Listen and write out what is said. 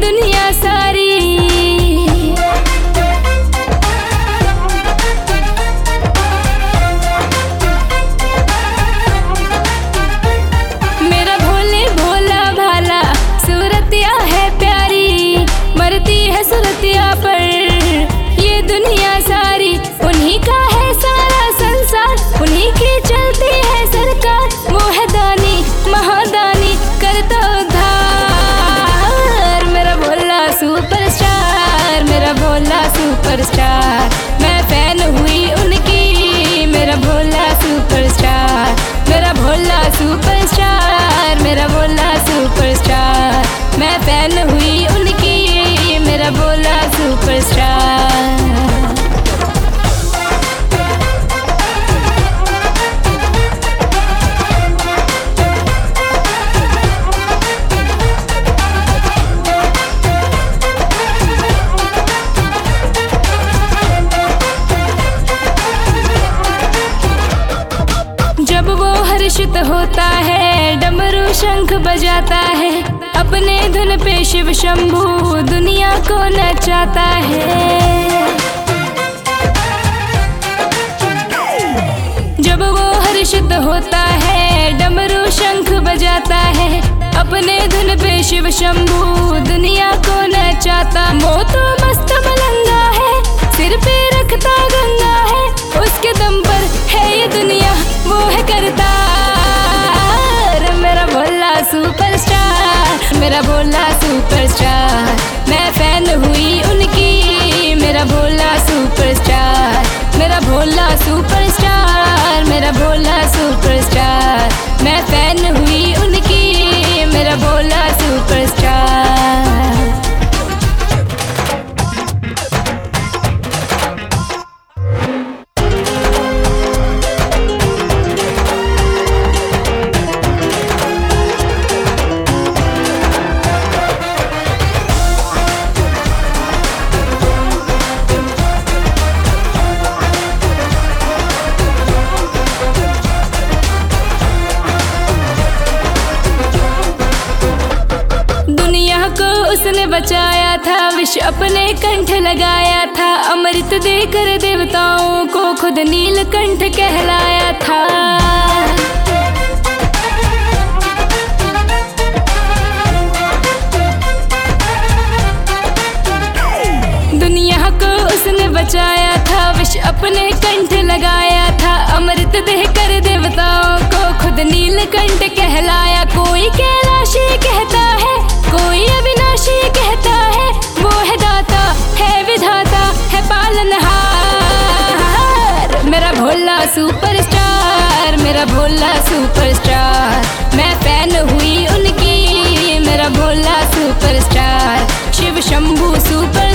दुनिया सारी। मेरा भोले भोला भाला सूरतिया है प्यारी, मरती है सूरतिया पर ये दुनिया सारी। उन्हीं का है सारा संसार, उन्हीं की चलती है सरकार। वो है दानी महादानी करता उद्धार। मेरा भोला सुपरस्टार, मेरा भोला सुपरस्टार, मैं फैन हुई उनकी। मेरा भोला सुपरस्टार, मेरा भोला सुपरस्टार, मेरा भोला सुपरस्टार, मैं फैन हुई उनकी। मेरा भोला सुपरस्टार। जब वो हर्षित होता है डमरू शंख बजाता है, अपने धुन पे शिव शंभू दुनिया को नचाता है। जब वो हर्षित होता है डमरू शंख बजाता है, अपने धुन पे शिव शंभू दुनिया को नचाता। वो तो मस्त मलंगा है, सिर पे रखता गंगा है, उसके दम पर है ये दुनिया, वो है करतार। मेरा भोला सुपरस्टार, मेरा भोला सुपरस्टार, मैं फैन हुई उनकी। मेरा भोला सुपरस्टार, मेरा भोला सुपरस्टार, मेरा भोला सुपरस्टार, मैं फैन हुई उनकी। मेरा भोला सुपरस्टार। उसने बचाया था, विष अपने कंठ लगाया था, अमृत देकर देवताओं को खुद नीलकंठ कहलाया था। दुनिया को उसने बचाया था, विष अपने कंठ लगाया था, अमृत देकर देवताओं को खुद नीलकंठ कहलाया। कोई कैलाशी कहता है, कोई अविनाशी कहता है, वो है दाता है विधाता है पालनहार। मेरा भोला सुपरस्टार, मेरा भोला सुपरस्टार, मैं फैन हुई उनकी। मेरा भोला सुपरस्टार, शिव शंभू सुपर